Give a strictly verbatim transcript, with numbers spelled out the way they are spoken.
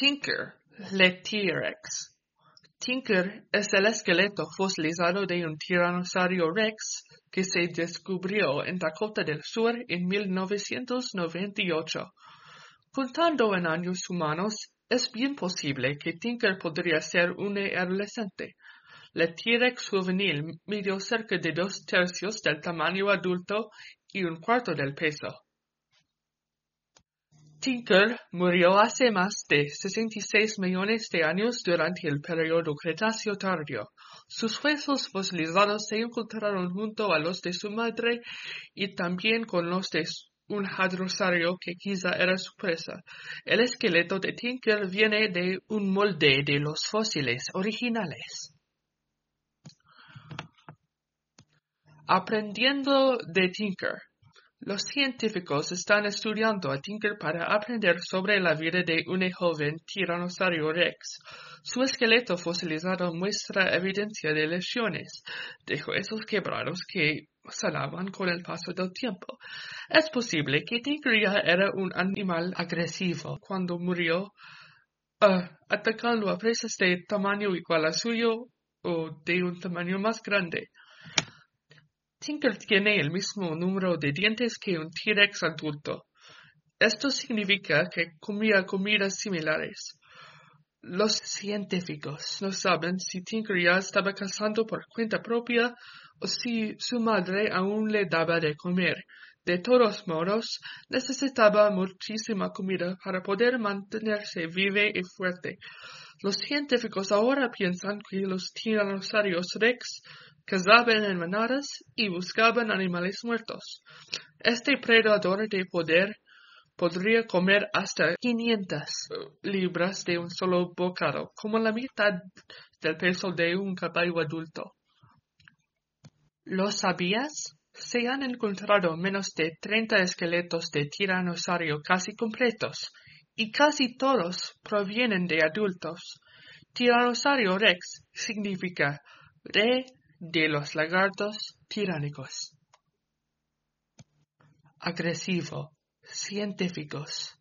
Tinker, le T-Rex. Tinker es el esqueleto fosilizado de un tiranosaurio rex que se descubrió en Dakota del Sur en mil novecientos noventa y ocho. Contando en años humanos, es bien posible que Tinker podría ser un adolescente. La T-Rex juvenil midió cerca de dos tercios del tamaño adulto y un cuarto del peso. Tinker murió hace más de sesenta y seis millones de años durante el período Cretáceo tardío. Sus huesos fosilizados se encontraron junto a los de su madre y también con los de un hadrosaurio que quizá era su presa. El esqueleto de Tinker viene de un molde de los fósiles originales. Aprendiendo de Tinker. Los científicos están estudiando a Tinker para aprender sobre la vida de un joven tiranosaurio rex. Su esqueleto fosilizado muestra evidencia de lesiones, de huesos quebrados que sanaban con el paso del tiempo. Es posible que Tinker ya era un animal agresivo cuando murió, uh, atacando a presas de tamaño igual a suyo o de un tamaño más grande. Tinker tiene el mismo número de dientes que un T-Rex adulto. Esto significa que comía comidas similares. Los científicos no saben si Tinker ya estaba cazando por cuenta propia o si su madre aún le daba de comer. De todos modos, necesitaba muchísima comida para poder mantenerse viva y fuerte. Los científicos ahora piensan que los tiranosaurios rex cazaban en manadas y buscaban animales muertos. Este predador de poder podría comer hasta quinientas libras de un solo bocado, como la mitad del peso de un caballo adulto. ¿Lo sabías? Se han encontrado menos de treinta esqueletos de tiranosaurio casi completos, y casi todos provienen de adultos. Tiranosaurio rex significa rey de los lagartos tiránicos. Agresivo. Científicos.